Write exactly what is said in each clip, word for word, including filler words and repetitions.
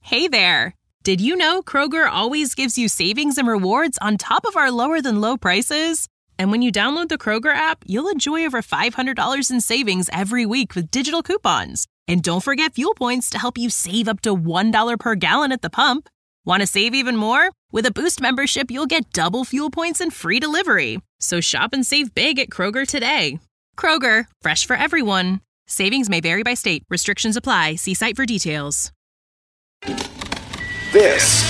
Hey there! Did you know Kroger always gives you savings and rewards on top of our lower-than-low prices? And when you download the Kroger app, you'll enjoy over five hundred dollars in savings every week with digital coupons. And don't forget fuel points to help you save up to one dollar per gallon at the pump. Want to save even more? With a Boost membership, you'll get double fuel points and free delivery. So shop and save big at Kroger today. Kroger, fresh for everyone. Savings may vary by state. Restrictions apply. See site for details. This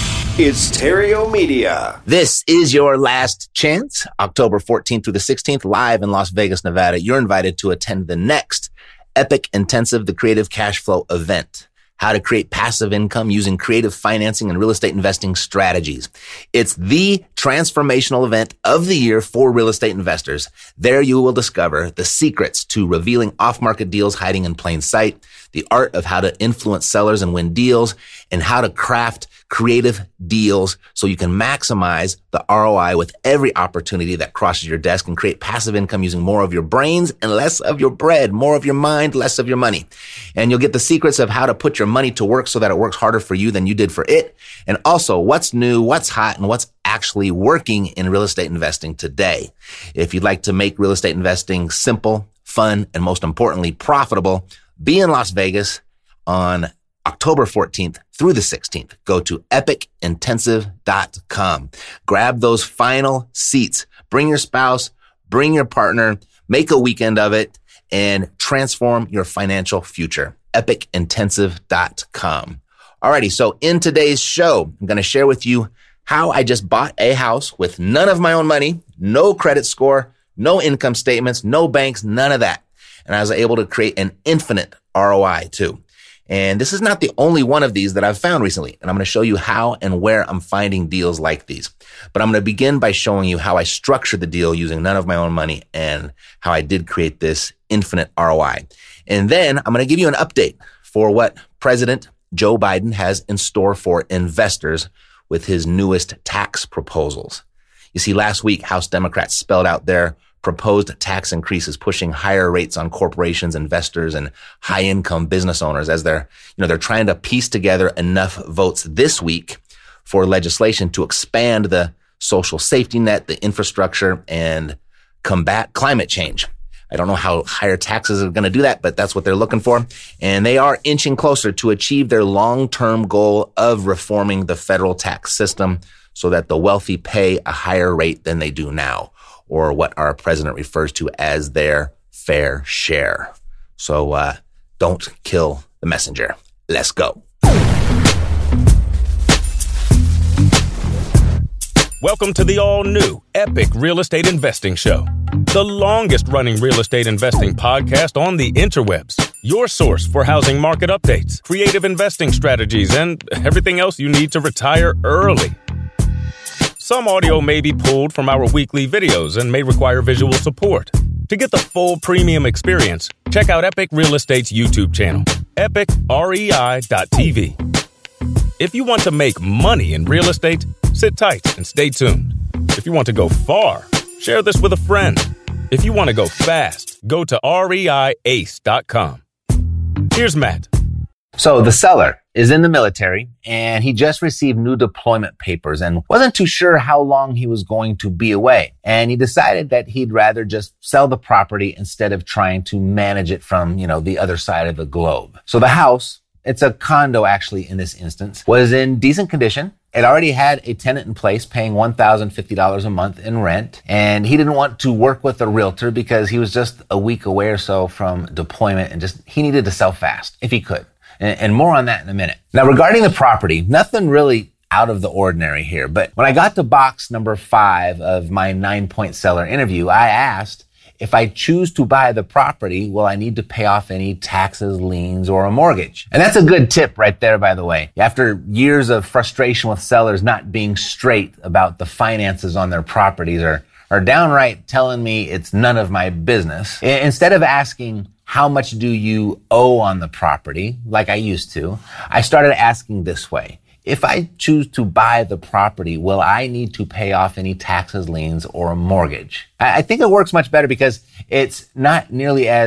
is Stereo Media. This is your last chance. October fourteenth through the sixteenth, live in Las Vegas, Nevada. You're invited to attend the next Epic Intensive, the Creative Cash Flow event. How to create passive income using creative financing and real estate investing strategies. It's the transformational event of the year for real estate investors. There you will discover the secrets to revealing off-market deals hiding in plain sight, the art of how to influence sellers and win deals, and how to craft creative deals so you can maximize the R O I with every opportunity that crosses your desk and create passive income using more of your brains and less of your bread, more of your mind, less of your money. And you'll get the secrets of how to put your money to work so that it works harder for you than you did for it. And also what's new, what's hot, and what's actually working in real estate investing today. If you'd like to make real estate investing simple, fun, and most importantly, profitable, be in Las Vegas on October fourteenth through the sixteenth. Go to epic intensive dot com. Grab those final seats. Bring your spouse, bring your partner, make a weekend of it, and transform your financial future. epic intensive dot com. Alrighty, so in today's show, I'm going to share with you how I just bought a house with none of my own money, no credit score, no income statements, no banks, none of that. And I was able to create an infinite R O I too. And this is not the only one of these that I've found recently. And I'm going to show you how and where I'm finding deals like these. But I'm going to begin by showing you how I structured the deal using none of my own money and how I did create this infinite R O I. And then I'm going to give you an update for what President Joe Biden has in store for investors with his newest tax proposals. You see, last week, House Democrats spelled out their proposed tax increases, pushing higher rates on corporations, investors, and high-income business owners as they're, you know, they're trying to piece together enough votes this week for legislation to expand the social safety net, the infrastructure, and combat climate change. I don't know how higher taxes are going to do that, but that's what they're looking for. And they are inching closer to achieve their long-term goal of reforming the federal tax system so that the wealthy pay a higher rate than they do now, or what our president refers to as their fair share. So uh, don't kill the messenger. Let's go. Welcome to the all-new Epic Real Estate Investing Show, the longest-running real estate investing podcast on the interwebs. Your source for housing market updates, creative investing strategies, and everything else you need to retire early. Some audio may be pulled from our weekly videos and may require visual support. To get the full premium experience, check out Epic Real Estate's YouTube channel, epic rei dot t v. If you want to make money in real estate, sit tight and stay tuned. If you want to go far, share this with a friend. If you want to go fast, go to rei ace dot com. Here's Matt. So the seller is in the military and he just received new deployment papers and wasn't too sure how long he was going to be away. And he decided that he'd rather just sell the property instead of trying to manage it from, you know, the other side of the globe. So the house, it's a condo actually in this instance, was in decent condition. It already had a tenant in place paying one thousand fifty dollars a month in rent. And he didn't want to work with a realtor because he was just a week away or so from deployment and just, he needed to sell fast if he could. And more on that in a minute. Now, regarding the property, nothing really out of the ordinary here. But when I got to box number five of my nine-point seller interview, I asked, if I choose to buy the property, will I need to pay off any taxes, liens, or a mortgage? And that's a good tip right there, by the way. After years of frustration with sellers not being straight about the finances on their properties or are downright telling me it's none of my business, instead of asking, how much do you owe on the property, like I used to, I started asking this way. If I choose to buy the property, will I need to pay off any taxes, liens, or a mortgage? I think it works much better because it's not nearly as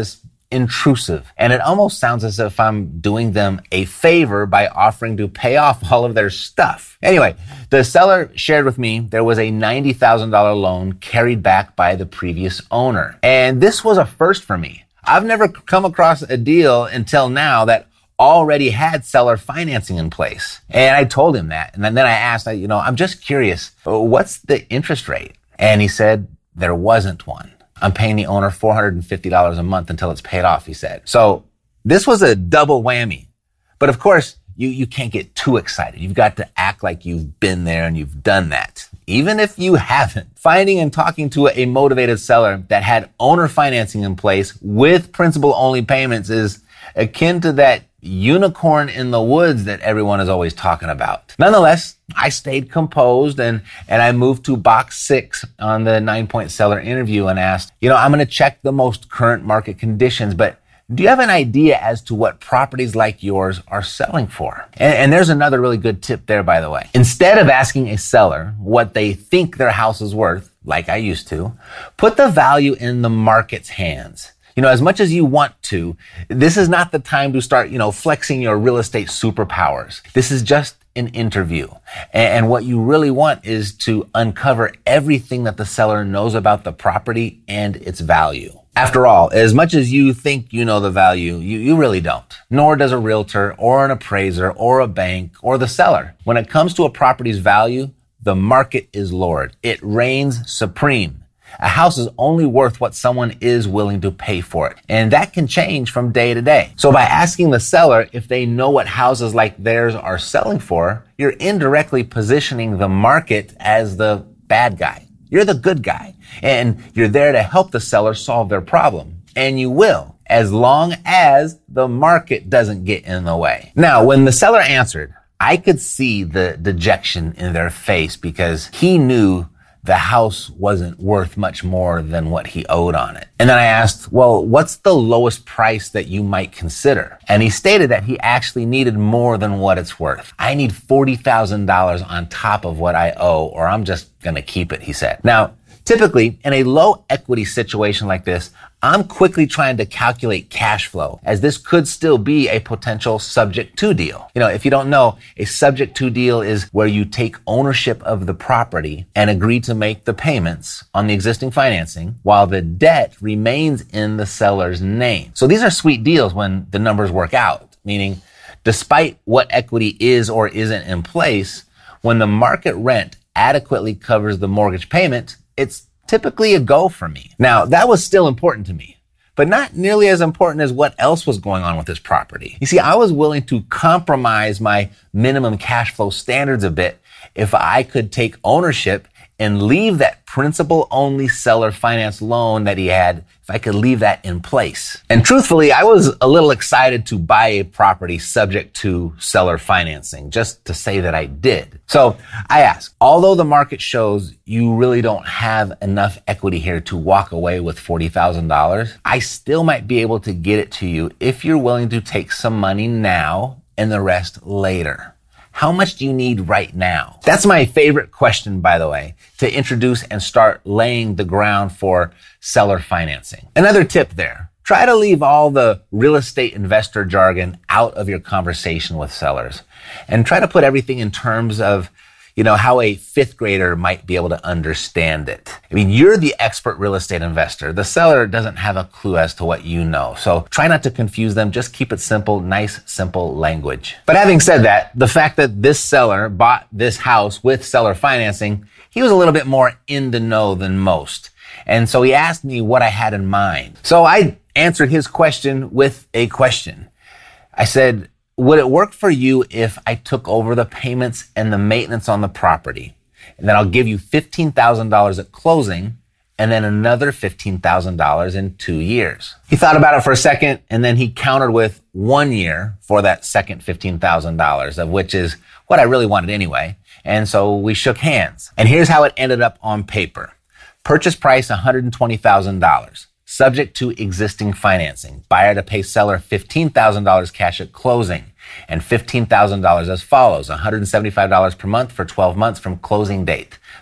intrusive. And it almost sounds as if I'm doing them a favor by offering to pay off all of their stuff. Anyway, the seller shared with me there was a ninety thousand dollars loan carried back by the previous owner. And this was a first for me. I've never come across a deal until now that already had seller financing in place. And I told him that. And then I asked, you know, I'm just curious, what's the interest rate? And he said there wasn't one. I'm paying the owner four hundred fifty dollars a month until it's paid off, he said. So this was a double whammy. But of course, you, you can't get too excited. You've got to act like you've been there and you've done that. Even if you haven't. Finding and talking to a motivated seller that had owner financing in place with principal-only payments is akin to that unicorn in the woods that everyone is always talking about. Nonetheless, I stayed composed and, and I moved to box six on the nine-point seller interview and asked, you know, I'm going to check the most current market conditions, but do you have an idea as to what properties like yours are selling for? And, and there's another really good tip there, by the way. Instead of asking a seller what they think their house is worth, like I used to, put the value in the market's hands. You know, as much as you want to, this is not the time to start, you know, flexing your real estate superpowers. This is just an interview. And, and what you really want is to uncover everything that the seller knows about the property and its value. After all, as much as you think you know the value, you, you really don't. Nor does a realtor or an appraiser or a bank or the seller. When it comes to a property's value, the market is Lord. It reigns supreme. A house is only worth what someone is willing to pay for it. And that can change from day to day. So by asking the seller if they know what houses like theirs are selling for, you're indirectly positioning the market as the bad guy. You're the good guy. And you're there to help the seller solve their problem. And you will, as long as the market doesn't get in the way. Now, when the seller answered, I could see the dejection in their face because he knew the house wasn't worth much more than what he owed on it. And then I asked, well, what's the lowest price that you might consider? And he stated that he actually needed more than what it's worth. I need forty thousand dollars on top of what I owe, or I'm just going to keep it, he said. Now, typically, in a low equity situation like this, I'm quickly trying to calculate cash flow, as this could still be a potential subject to deal. You know, if you don't know, a subject to deal is where you take ownership of the property and agree to make the payments on the existing financing while the debt remains in the seller's name. So these are sweet deals when the numbers work out, meaning despite what equity is or isn't in place, when the market rent adequately covers the mortgage payment, it's typically a go for me. Now, that was still important to me, but not nearly as important as what else was going on with this property. You see, I was willing to compromise my minimum cash flow standards a bit if I could take ownership and leave that principal-only seller finance loan that he had, if I could leave that in place. And truthfully, I was a little excited to buy a property subject to seller financing, just to say that I did. So I asked, although the market shows you really don't have enough equity here to walk away with forty thousand dollars, I still might be able to get it to you if you're willing to take some money now and the rest later. How much do you need right now? That's my favorite question, by the way, to introduce and start laying the ground for seller financing. Another tip there, try to leave all the real estate investor jargon out of your conversation with sellers and try to put everything in terms of, you know, how a fifth grader might be able to understand it. I mean, you're the expert real estate investor. The seller doesn't have a clue as to what you know. So try not to confuse them. Just keep it simple, nice, simple language. But having said that, the fact that this seller bought this house with seller financing, he was a little bit more in the know than most. And so he asked me what I had in mind. So I answered his question with a question. I said, would it work for you if I took over the payments and the maintenance on the property? And then I'll give you fifteen thousand dollars at closing and then another fifteen thousand dollars in two years. He thought about it for a second and then he countered with one year for that second fifteen thousand dollars, of which is what I really wanted anyway. And so we shook hands. And here's how it ended up on paper. Purchase price, one hundred twenty thousand dollars. Subject to existing financing. Buyer to pay seller fifteen thousand dollars cash at closing and fifteen thousand dollars as follows. one hundred seventy-five dollars per month for twelve months from closing date.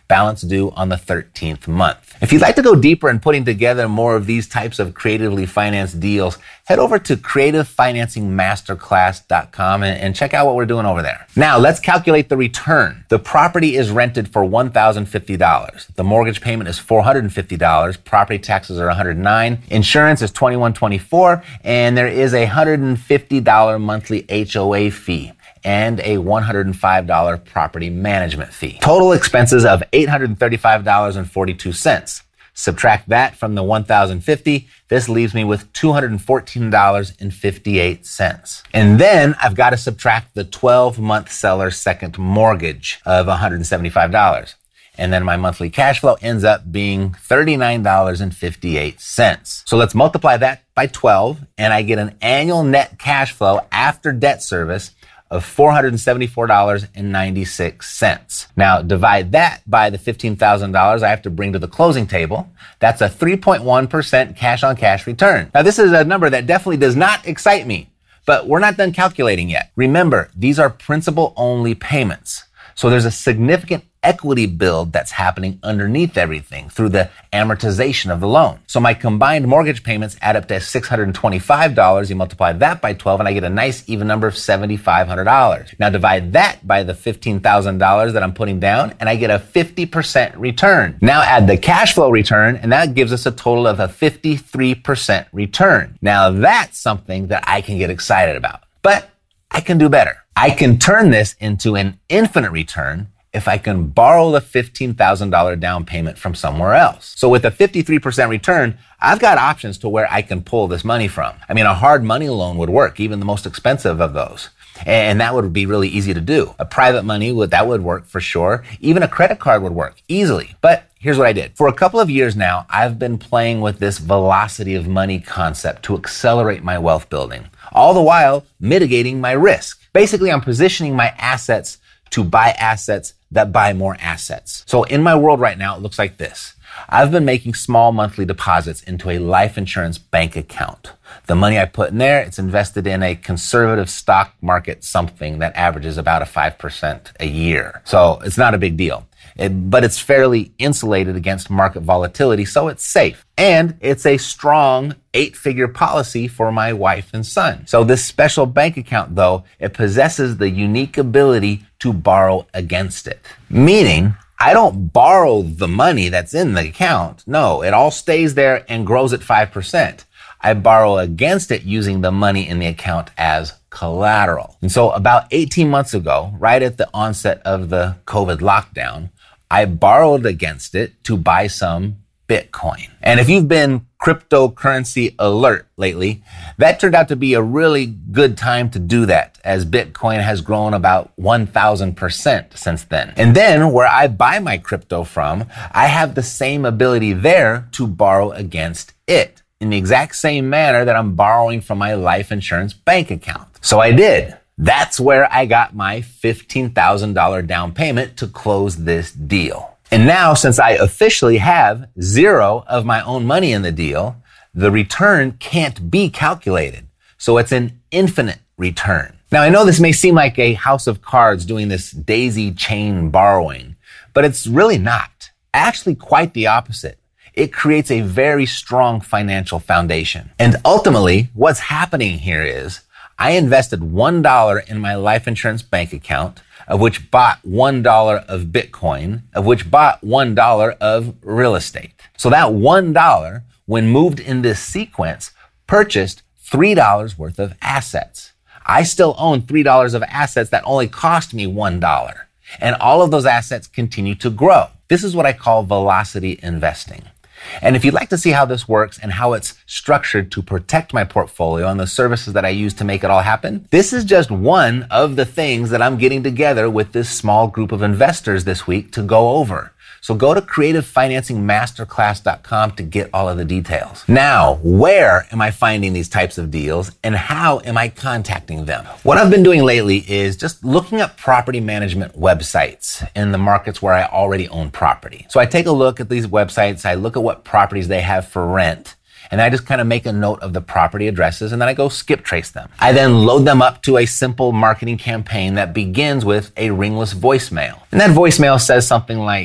balance due on the thirteenth month. If you'd like to go deeper in putting together more of these types of creatively financed deals, head over to creative financing masterclass dot com and, and check out what we're doing over there. Now, let's calculate the return. The property is rented for one thousand fifty dollars. The mortgage payment is four hundred fifty dollars. Property taxes are one hundred nine dollars. Insurance is twenty-one twenty-four, and there is a one hundred fifty dollars monthly H O A fee and a one hundred five dollars property management fee. Total expenses of eight hundred thirty-five dollars and forty-two cents. Subtract that from the one thousand fifty dollars. This leaves me with two hundred fourteen dollars and fifty-eight cents. And then I've got to subtract the twelve-month seller's second mortgage of one hundred seventy-five dollars. And then my monthly cash flow ends up being thirty-nine dollars and fifty-eight cents. So let's multiply that by twelve, and I get an annual net cash flow after debt service of four hundred seventy-four dollars and ninety-six cents. Now divide that by the fifteen thousand dollars I have to bring to the closing table. That's a three point one percent cash on cash return. Now this is a number that definitely does not excite me, but we're not done calculating yet. Remember, these are principal only payments. So there's a significant equity build that's happening underneath everything through the amortization of the loan. So my combined mortgage payments add up to six hundred twenty-five dollars. You multiply that by twelve and I get a nice even number of seven thousand five hundred dollars. Now divide that by the fifteen thousand dollars that I'm putting down and I get a fifty percent return. Now add the cash flow return and that gives us a total of a fifty-three percent return. Now that's something that I can get excited about, but I can do better. I can turn this into an infinite return if I can borrow the fifteen thousand dollars down payment from somewhere else. So with a fifty-three percent return, I've got options to where I can pull this money from. I mean, a hard money loan would work, even the most expensive of those. And that would be really easy to do. A private money, would that would work for sure. Even a credit card would work easily. But here's what I did. For a couple of years now, I've been playing with this velocity of money concept to accelerate my wealth building, all the while mitigating my risk. Basically, I'm positioning my assets to buy assets that buy more assets. So in my world right now, it looks like this. I've been making small monthly deposits into a life insurance bank account. The money I put in there, it's invested in a conservative stock market something that averages about a five percent a year. So it's not a big deal. It, but it's fairly insulated against market volatility, so it's safe. And it's a strong eight-figure policy for my wife and son. So this special bank account, though, it possesses the unique ability to borrow against it. Meaning, I don't borrow the money that's in the account. No, it all stays there and grows at five percent. I borrow against it using the money in the account as collateral. And so about eighteen months ago, right at the onset of the COVID lockdown, I borrowed against it to buy some Bitcoin. And if you've been cryptocurrency alert lately, that turned out to be a really good time to do that, as Bitcoin has grown about one thousand percent since then. And then where I buy my crypto from, I have the same ability there to borrow against it in the exact same manner that I'm borrowing from my life insurance bank account. So I did. That's where I got my fifteen thousand dollars down payment to close this deal. And now, since I officially have zero of my own money in the deal, the return can't be calculated. So it's an infinite return. Now, I know this may seem like a house of cards doing this daisy chain borrowing, but it's really not. Actually, quite the opposite. It creates a very strong financial foundation. And ultimately, what's happening here is I invested one dollar in my life insurance bank account, of which bought one dollar of Bitcoin, of which bought one dollar of real estate. So that one dollar, when moved in this sequence, purchased three dollars worth of assets. I still own three dollars of assets that only cost me one dollar. And all of those assets continue to grow. This is what I call velocity investing. And if you'd like to see how this works and how it's structured to protect my portfolio and the services that I use to make it all happen, this is just one of the things that I'm getting together with this small group of investors this week to go over. So go to creative financing masterclass dot com to get all of the details. Now, where am I finding these types of deals and how am I contacting them? What I've been doing lately is just looking up property management websites in the markets where I already own property. So I take a look at these websites, I look at what properties they have for rent, and I just kind of make a note of the property addresses and then I go skip trace them. I then load them up to a simple marketing campaign that begins with a ringless voicemail. And that voicemail says something like,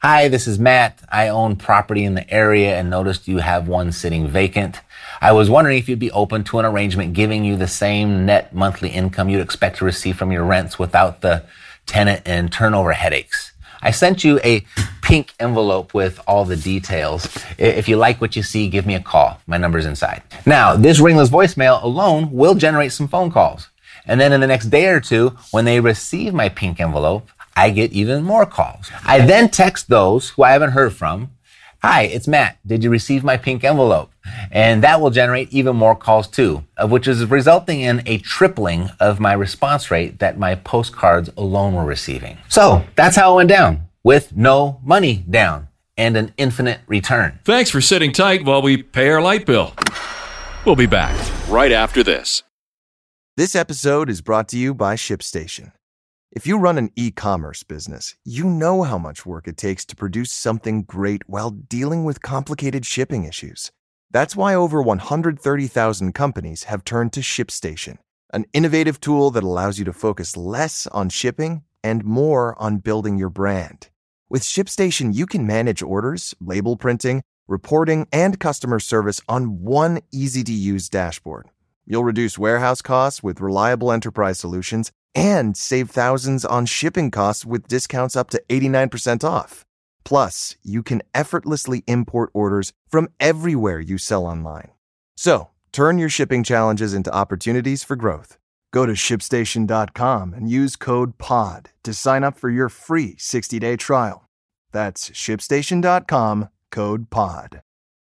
Hi, this is Matt. I own property in the area and noticed you have one sitting vacant. I was wondering if you'd be open to an arrangement giving you the same net monthly income you'd expect to receive from your rents without the tenant and turnover headaches. I sent you a pink envelope with all the details. If you like what you see, give me a call. My number's inside. Now, this ringless voicemail alone will generate some phone calls. And then in the next day or two, when they receive my pink envelope, I get even more calls. I then text those who I haven't heard from. Hi, it's Matt. Did you receive my pink envelope? And that will generate even more calls too, of which is resulting in a tripling of my response rate that my postcards alone were receiving. So that's how it went down, with no money down and an infinite return. Thanks for sitting tight while we pay our light bill. We'll be back right after this. This episode is brought to you by ShipStation. If you run an e-commerce business, you know how much work it takes to produce something great while dealing with complicated shipping issues. That's why over one hundred thirty thousand companies have turned to ShipStation, an innovative tool that allows you to focus less on shipping and more on building your brand. With ShipStation, you can manage orders, label printing, reporting, and customer service on one easy-to-use dashboard. You'll reduce warehouse costs with reliable enterprise solutions and save thousands on shipping costs with discounts up to eighty-nine percent off. Plus, you can effortlessly import orders from everywhere you sell online. So, turn your shipping challenges into opportunities for growth. Go to ship station dot com and use code P O D to sign up for your free sixty-day trial. That's ship station dot com, code P O D.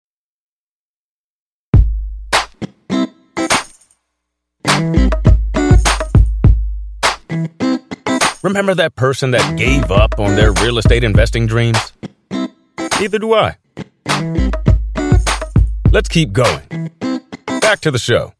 Remember that person that gave up on their real estate investing dreams? Neither do I. Let's keep going. Back to the show.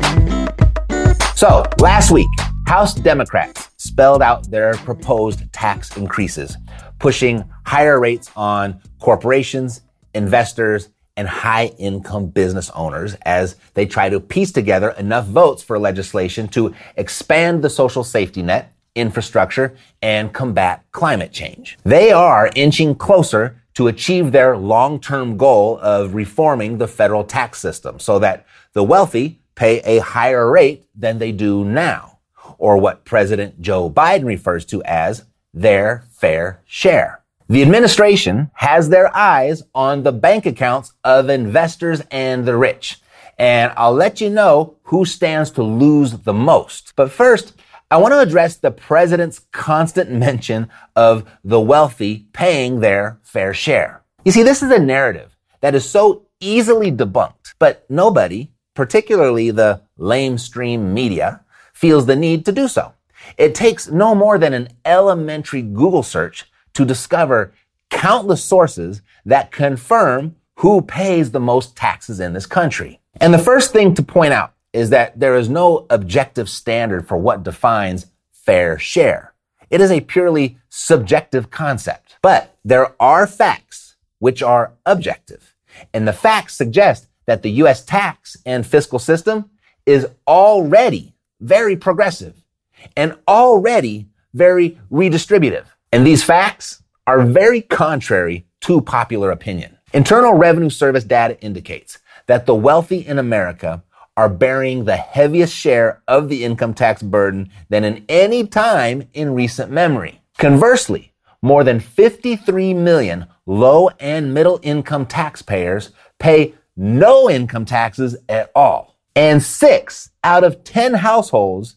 So, last week, House Democrats spelled out their proposed tax increases, pushing higher rates on corporations, investors, and high-income business owners as they try to piece together enough votes for legislation to expand the social safety net, infrastructure, and combat climate change. They are inching closer to achieve their long-term goal of reforming the federal tax system so that the wealthy pay a higher rate than they do now, or what President Joe Biden refers to as their fair share. The administration has their eyes on the bank accounts of investors and the rich, and I'll let you know who stands to lose the most. But first, I want to address the president's constant mention of the wealthy paying their fair share. You see, this is a narrative that is so easily debunked, but nobody, particularly the lamestream media, feels the need to do so. It takes no more than an elementary Google search to discover countless sources that confirm who pays the most taxes in this country. And the first thing to point out is that there is no objective standard for what defines fair share. It is a purely subjective concept. But there are facts which are objective. And the facts suggest that the U S tax and fiscal system is already very progressive and already very redistributive. And these facts are very contrary to popular opinion. Internal Revenue Service data indicates that the wealthy in America are bearing the heaviest share of the income tax burden than in any time in recent memory. Conversely, more than fifty-three million low and middle income taxpayers pay no income taxes at all. And six out of ten households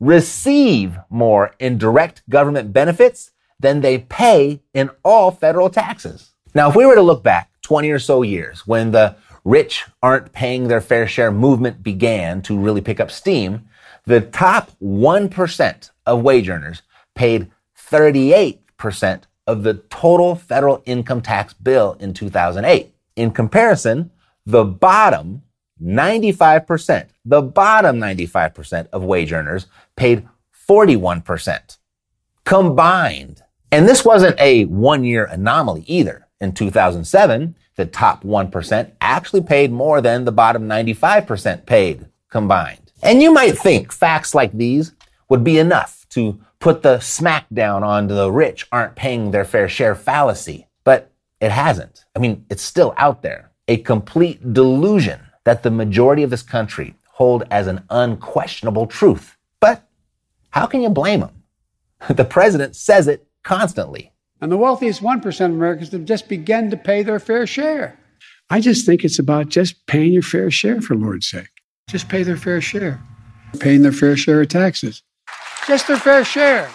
receive more in direct government benefits than they pay in all federal taxes. Now, if we were to look back twenty or so years when the rich aren't paying their fair share movement began to really pick up steam, the top one percent of wage earners paid thirty-eight percent of the total federal income tax bill in two thousand eight. In comparison, the bottom ninety-five percent, the bottom ninety-five percent of wage earners paid forty-one percent combined. And this wasn't a one-year anomaly either. In two thousand seven, the top one percent actually paid more than the bottom ninety-five percent paid combined. And you might think facts like these would be enough to put the smackdown on the rich aren't paying their fair share fallacy. But it hasn't. I mean, it's still out there. A complete delusion that the majority of this country hold as an unquestionable truth. But how can you blame them? The president says it constantly. And the wealthiest one percent of Americans have just begun to pay their fair share. I just think it's about just paying your fair share, for Lord's sake. Just pay their fair share. Paying their fair share of taxes. Just their fair share.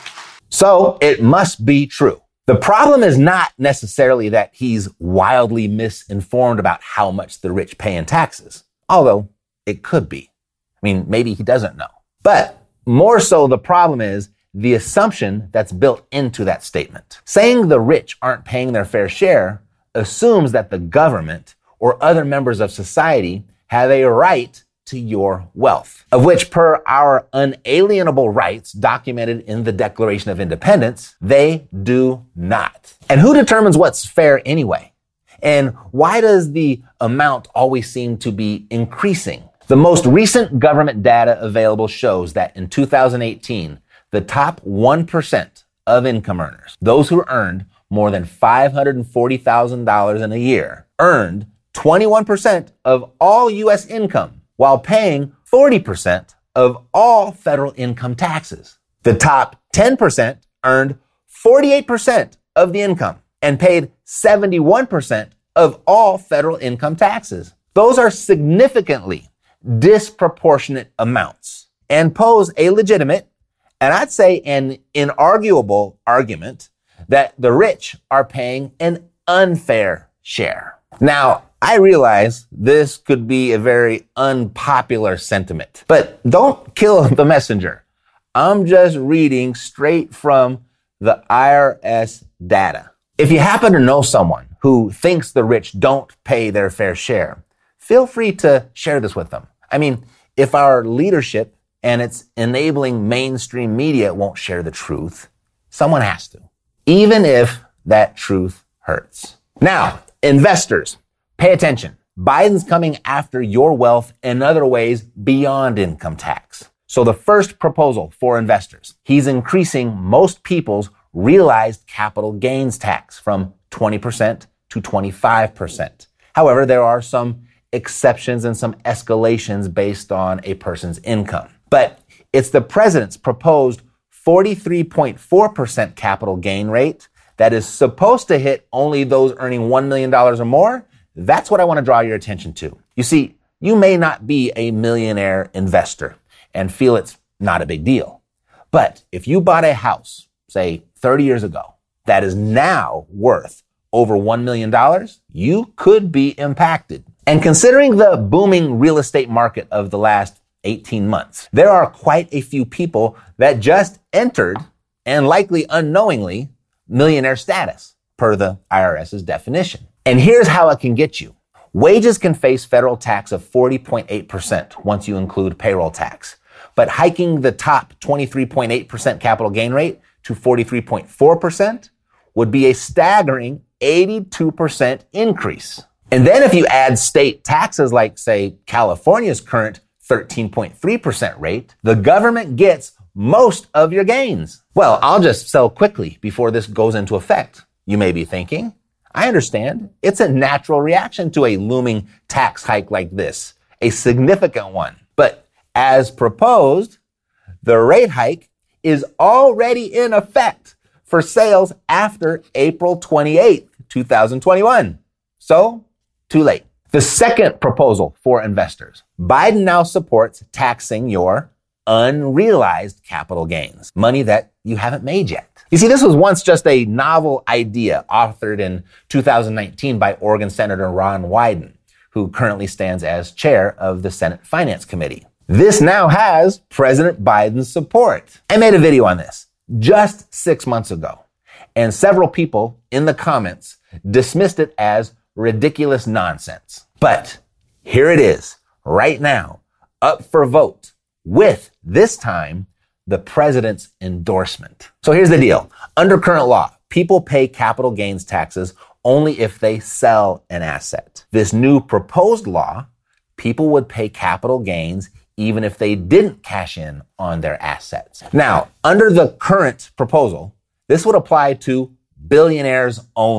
So it must be true. The problem is not necessarily that he's wildly misinformed about how much the rich pay in taxes, although it could be. I mean, maybe he doesn't know. But more so, the problem is the assumption that's built into that statement. Saying the rich aren't paying their fair share assumes that the government or other members of society have a right to your wealth, of which, per our unalienable rights documented in the Declaration of Independence, they do not. And who determines what's fair anyway? And why does the amount always seem to be increasing? The most recent government data available shows that in two thousand eighteen, the top one percent of income earners, those who earned more than five hundred forty thousand dollars in a year, earned twenty-one percent of all U S income, while paying forty percent of all federal income taxes. The top ten percent earned forty-eight percent of the income and paid seventy-one percent of all federal income taxes. Those are significantly disproportionate amounts and pose a legitimate, and I'd say an inarguable argument that the rich are paying an unfair share. Now, I realize this could be a very unpopular sentiment, but don't kill the messenger. I'm just reading straight from the I R S data. If you happen to know someone who thinks the rich don't pay their fair share, feel free to share this with them. I mean, if our leadership and its enabling mainstream media won't share the truth, someone has to, even if that truth hurts. Now, investors, pay attention. Biden's coming after your wealth in other ways beyond income tax. So the first proposal for investors, he's increasing most people's realized capital gains tax from twenty percent to twenty-five percent. However, there are some exceptions and some escalations based on a person's income. But it's the president's proposed forty-three point four percent capital gain rate that is supposed to hit only those earning one million dollars or more. That's what I want to draw your attention to. You see, you may not be a millionaire investor and feel it's not a big deal. But if you bought a house, say thirty years ago, that is now worth over one million dollars, you could be impacted. And considering the booming real estate market of the last eighteen months, there are quite a few people that just entered, and likely unknowingly, millionaire status, per the IRS's definition. And here's how it can get you. Wages can face federal tax of forty point eight percent once you include payroll tax. But hiking the top twenty-three point eight percent capital gain rate to forty-three point four percent would be a staggering eighty-two percent increase. And then if you add state taxes like, say, California's current thirteen point three percent rate, the government gets most of your gains. Well, I'll just sell quickly before this goes into effect, you may be thinking. I understand. It's a natural reaction to a looming tax hike like this, a significant one. But as proposed, the rate hike is already in effect for sales after April twenty-eighth, twenty twenty-one. So, too late. The second proposal for investors. Biden now supports taxing your unrealized capital gains, money that you haven't made yet. You see, this was once just a novel idea authored in two thousand nineteen by Oregon Senator Ron Wyden, who currently stands as chair of the Senate Finance Committee. This now has President Biden's support. I made a video on this just six months ago, and several people in the comments dismissed it as ridiculous nonsense. But here it is, right now, up for vote, with, this time, the president's endorsement. So here's the deal. Under current law, people pay capital gains taxes only if they sell an asset. This new proposed law, people would pay capital gains even if they didn't cash in on their assets. Now, under the current proposal, this would apply to billionaires only.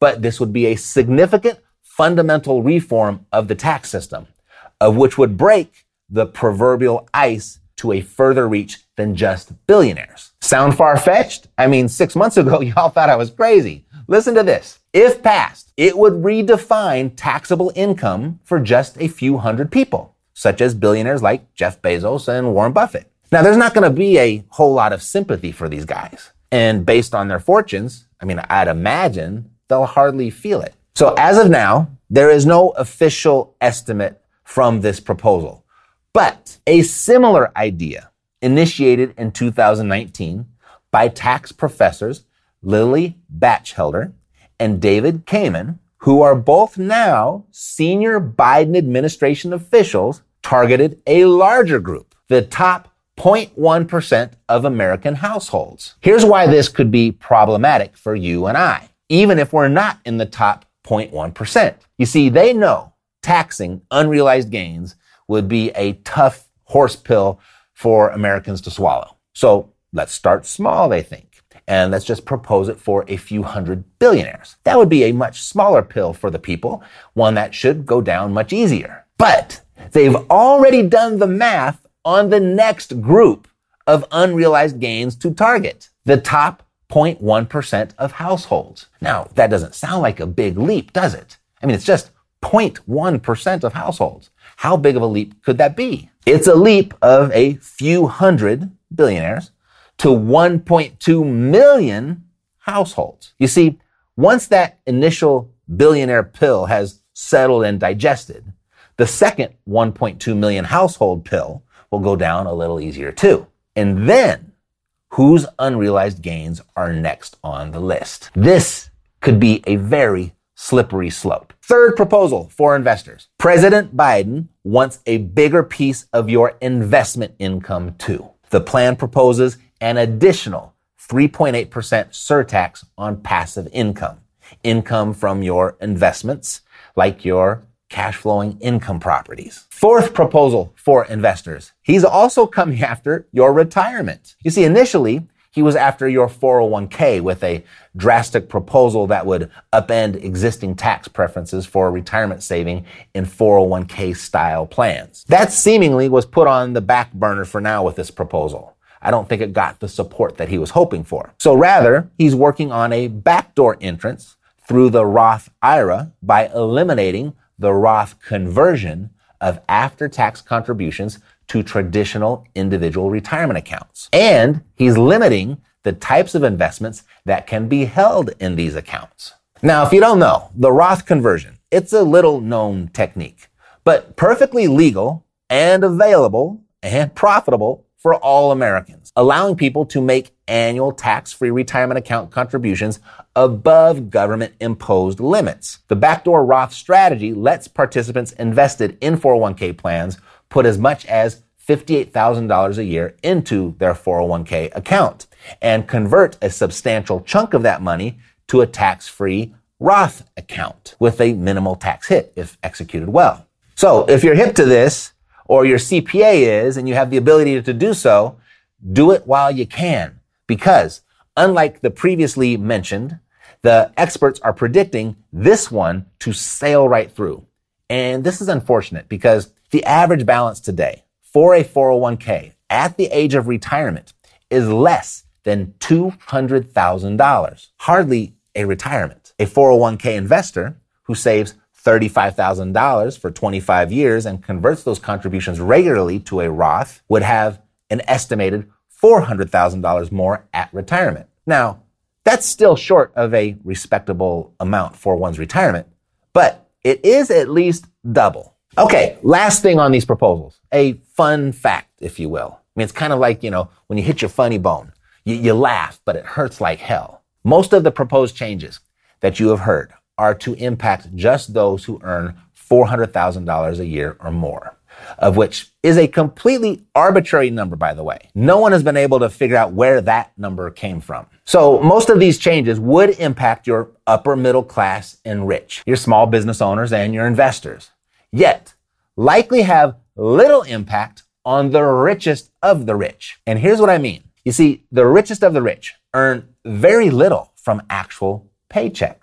but this would be a significant fundamental reform of the tax system, of which would break the proverbial ice to a further reach than just billionaires. Sound far-fetched? I mean, six months ago, y'all thought I was crazy. Listen to this. If passed, it would redefine taxable income for just a few hundred people, such as billionaires like Jeff Bezos and Warren Buffett. Now, there's not going to be a whole lot of sympathy for these guys. And based on their fortunes, I mean, I'd imagine they'll hardly feel it. So as of now, there is no official estimate from this proposal. But a similar idea initiated in two thousand nineteen by tax professors Lily Batchelder and David Kamen, who are both now senior Biden administration officials, targeted a larger group, the top zero point one percent of American households. Here's why this could be problematic for you and I, even if we're not in the top zero point one percent. You see, they know taxing unrealized gains would be a tough horse pill for Americans to swallow. So let's start small, they think, and let's just propose it for a few hundred billionaires. That would be a much smaller pill for the people, one that should go down much easier. But they've already done the math on the next group of unrealized gains to target, the top zero point one percent of households. Now, that doesn't sound like a big leap, does it? I mean, it's just zero point one percent of households. How big of a leap could that be? It's a leap of a few hundred billionaires to one point two million households. You see, once that initial billionaire pill has settled and digested, the second one point two million household pill will go down a little easier too. And then, whose unrealized gains are next on the list? This could be a very slippery slope. Third proposal for investors. President Biden wants a bigger piece of your investment income too. The plan proposes an additional three point eight percent surtax on passive income, income from your investments, like your cash flowing income properties. Fourth proposal for investors. He's also coming after your retirement. You see, initially, he was after your four oh one k with a drastic proposal that would upend existing tax preferences for retirement saving in four oh one k style plans. That seemingly was put on the back burner for now with this proposal. I don't think it got the support that he was hoping for. So rather, he's working on a backdoor entrance through the Roth I R A by eliminating the Roth conversion of after-tax contributions to traditional individual retirement accounts. And he's limiting the types of investments that can be held in these accounts. Now, if you don't know, the Roth conversion, it's a little known technique, but perfectly legal and available and profitable for all Americans, allowing people to make annual tax-free retirement account contributions above government-imposed limits. The backdoor Roth strategy lets participants invested in four oh one k plans put as much as fifty-eight thousand dollars a year into their four oh one k account and convert a substantial chunk of that money to a tax-free Roth account with a minimal tax hit if executed well. So if you're hip to this, or your C P A is, and you have the ability to do so, do it while you can. Because unlike the previously mentioned, the experts are predicting this one to sail right through. And this is unfortunate because the average balance today for a four oh one k at the age of retirement is less than two hundred thousand dollars. Hardly a retirement. A four oh one k investor who saves thirty-five thousand dollars for twenty-five years and converts those contributions regularly to a Roth would have an estimated four hundred thousand dollars more at retirement. Now, that's still short of a respectable amount for one's retirement, but it is at least double. Okay, last thing on these proposals, a fun fact, if you will. I mean, it's kind of like, you know, when you hit your funny bone, you, you laugh, but it hurts like hell. Most of the proposed changes that you have heard are to impact just those who earn four hundred thousand dollars a year or more, of which is a completely arbitrary number, by the way. No one has been able to figure out where that number came from. So most of these changes would impact your upper middle class and rich, your small business owners and your investors, yet likely have little impact on the richest of the rich. And here's what I mean. You see, the richest of the rich earn very little from actual paychecks.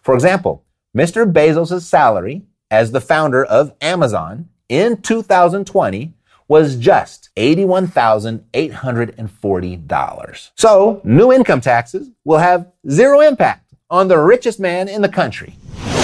For example, Mister Bezos' salary as the founder of Amazon in two thousand twenty was just eighty-one thousand eight hundred forty dollars. So, new income taxes will have zero impact on the richest man in the country.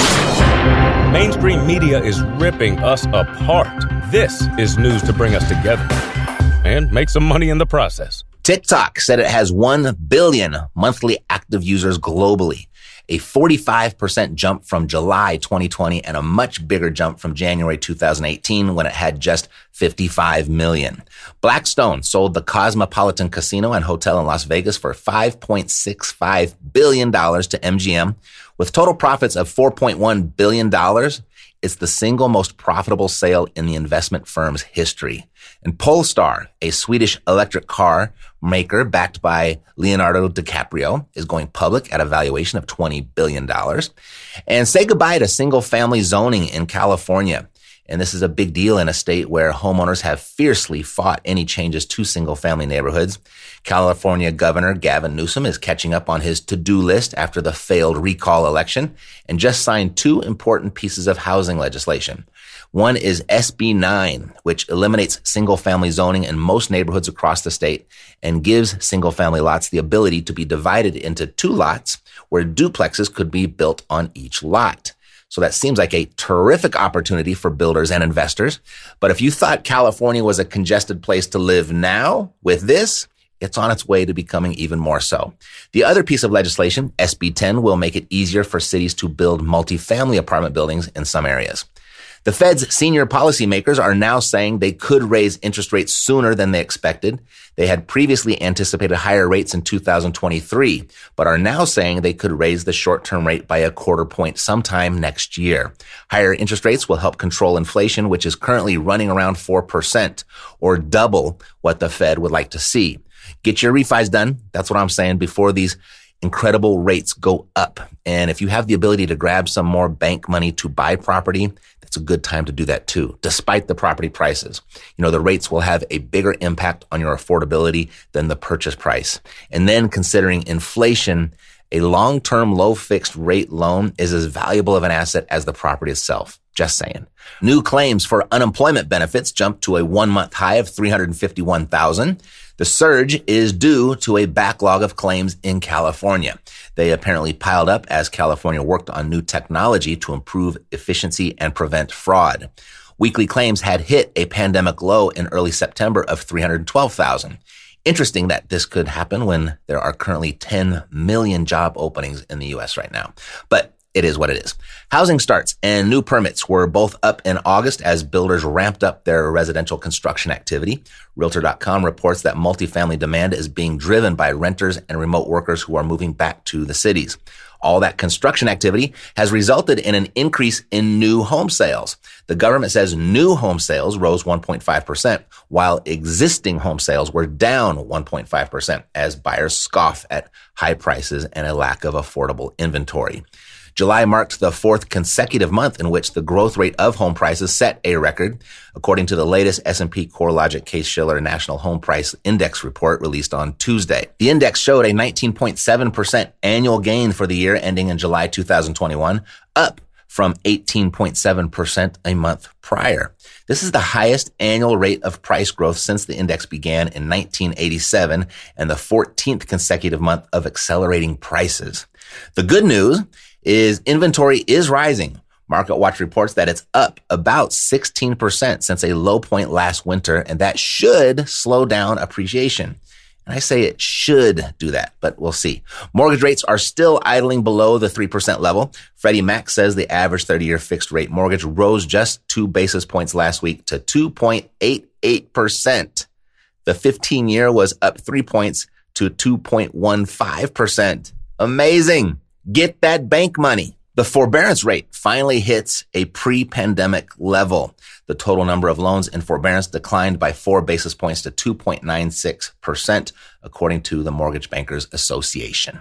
Mainstream media is ripping us apart. This is news to bring us together and make some money in the process. TikTok said it has one billion monthly active users globally, a forty-five percent jump from July twenty twenty and a much bigger jump from January two thousand eighteen when it had just fifty-five million. Blackstone sold the Cosmopolitan Casino and Hotel in Las Vegas for five point six five billion dollars to M G M. With total profits of four point one billion dollars, it's the single most profitable sale in the investment firm's history. And Polestar, a Swedish electric car maker backed by Leonardo DiCaprio, is going public at a valuation of twenty billion dollars. And say goodbye to single-family zoning in California. And this is a big deal in a state where homeowners have fiercely fought any changes to single-family neighborhoods. California Governor Gavin Newsom is catching up on his to-do list after the failed recall election and just signed two important pieces of housing legislation. One is S B nine, which eliminates single-family zoning in most neighborhoods across the state and gives single-family lots the ability to be divided into two lots where duplexes could be built on each lot. So that seems like a terrific opportunity for builders and investors. But if you thought California was a congested place to live now, with this, it's on its way to becoming even more so. The other piece of legislation, S B ten, will make it easier for cities to build multifamily apartment buildings in some areas. The Fed's senior policymakers are now saying they could raise interest rates sooner than they expected. They had previously anticipated higher rates in two thousand twenty-three, but are now saying they could raise the short-term rate by a quarter point sometime next year. Higher interest rates will help control inflation, which is currently running around four percent, or double what the Fed would like to see. Get your refis done. That's what I'm saying before these incredible rates go up. And if you have the ability to grab some more bank money to buy property, that's a good time to do that too, despite the property prices. You know, the rates will have a bigger impact on your affordability than the purchase price. And then considering inflation, a long-term low fixed rate loan is as valuable of an asset as the property itself. Just saying. New claims for unemployment benefits jumped to a one-month high of three hundred fifty-one thousand. The surge is due to a backlog of claims in California. They apparently piled up as California worked on new technology to improve efficiency and prevent fraud. Weekly claims had hit a pandemic low in early September of three hundred twelve thousand. Interesting that this could happen when there are currently ten million job openings in the U S right now. But it is what it is. Housing starts and new permits were both up in August as builders ramped up their residential construction activity. Realtor dot com reports that multifamily demand is being driven by renters and remote workers who are moving back to the cities. All that construction activity has resulted in an increase in new home sales. The government says new home sales rose one point five percent, while existing home sales were down one point five percent as buyers scoff at high prices and a lack of affordable inventory. July marked the fourth consecutive month in which the growth rate of home prices set a record, according to the latest S and P CoreLogic Case-Shiller National Home Price Index report released on Tuesday. The index showed a nineteen point seven percent annual gain for the year ending in July two thousand twenty-one, up from eighteen point seven percent a month prior. This is the highest annual rate of price growth since the index began in nineteen eighty-seven and the fourteenth consecutive month of accelerating prices. The good news is inventory is rising. MarketWatch reports that it's up about sixteen percent since a low point last winter, and that should slow down appreciation. And I say it should do that, but we'll see. Mortgage rates are still idling below the three percent level. Freddie Mac says the average thirty-year fixed rate mortgage rose just two basis points last week to two point eight eight percent. The fifteen-year was up three points to two point one five percent. Amazing. Get that bank money. The forbearance rate finally hits a pre-pandemic level. The total number of loans in forbearance declined by four basis points to two point nine six percent, according to the Mortgage Bankers Association.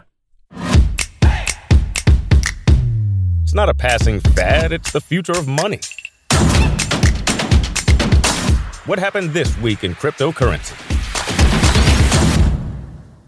It's not a passing fad, it's the future of money. What happened this week in cryptocurrency?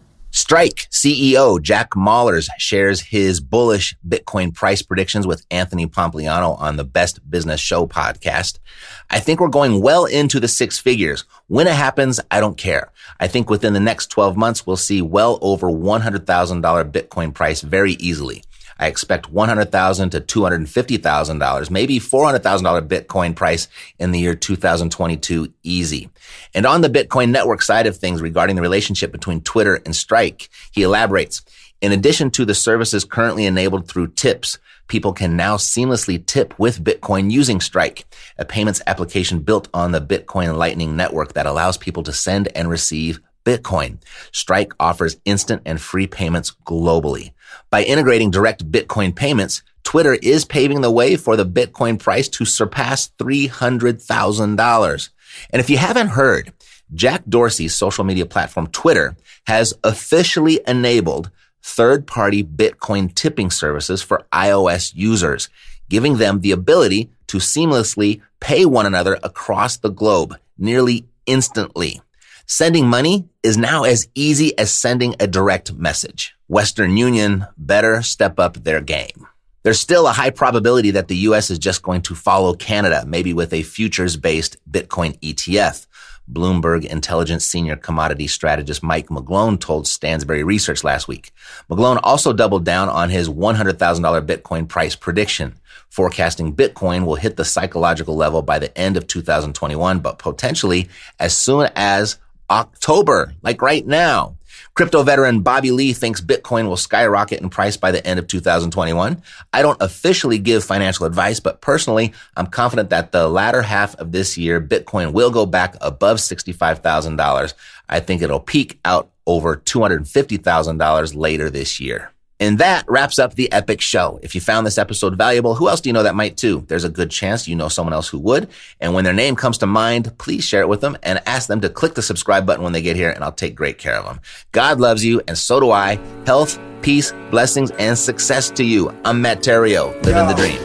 Strike C E O Jack Mallers shares his bullish Bitcoin price predictions with Anthony Pompliano on the Best Business Show podcast. I think we're going well into the six figures. When it happens, I don't care. I think within the next twelve months, we'll see well over one hundred thousand dollars Bitcoin price very easily. I expect one hundred thousand dollars to two hundred fifty thousand dollars, maybe four hundred thousand dollars Bitcoin price in the year two thousand twenty-two, easy. And on the Bitcoin network side of things regarding the relationship between Twitter and Strike, he elaborates, in addition to the services currently enabled through tips, people can now seamlessly tip with Bitcoin using Strike, a payments application built on the Bitcoin Lightning Network that allows people to send and receive Bitcoin. Strike offers instant and free payments globally. By integrating direct Bitcoin payments, Twitter is paving the way for the Bitcoin price to surpass three hundred thousand dollars. And if you haven't heard, Jack Dorsey's social media platform Twitter has officially enabled third-party Bitcoin tipping services for iOS users, giving them the ability to seamlessly pay one another across the globe nearly instantly. Sending money is now as easy as sending a direct message. Western Union better step up their game. There's still a high probability that the U S is just going to follow Canada, maybe with a futures-based Bitcoin E T F. Bloomberg Intelligence senior commodity strategist Mike McGlone told Stansberry Research last week. McGlone also doubled down on his one hundred thousand dollars Bitcoin price prediction, forecasting Bitcoin will hit the psychological level by the end of two thousand twenty-one, but potentially as soon as October, like right now. Crypto veteran Bobby Lee thinks Bitcoin will skyrocket in price by the end of two thousand twenty-one. I don't officially give financial advice, but personally, I'm confident that the latter half of this year, Bitcoin will go back above sixty-five thousand dollars. I think it'll peak out over two hundred fifty thousand dollars later this year. And that wraps up the Epic Show. If you found this episode valuable, who else do you know that might too? There's a good chance you know someone else who would. And when their name comes to mind, please share it with them and ask them to click the subscribe button when they get here, and I'll take great care of them. God loves you, and so do I. Health, peace, blessings, and success to you. I'm Matt Theriault, living the dream.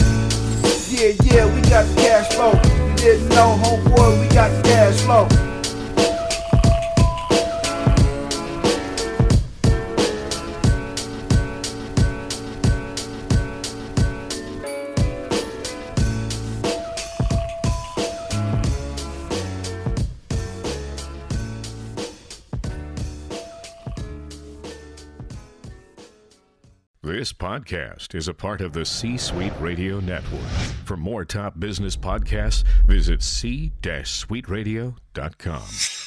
Yeah, yeah, we got the cash flow. You didn't know, homeboy, we got the cash flow. This podcast is a part of the C-Suite Radio Network. For more top business podcasts, visit c suite radio dot com.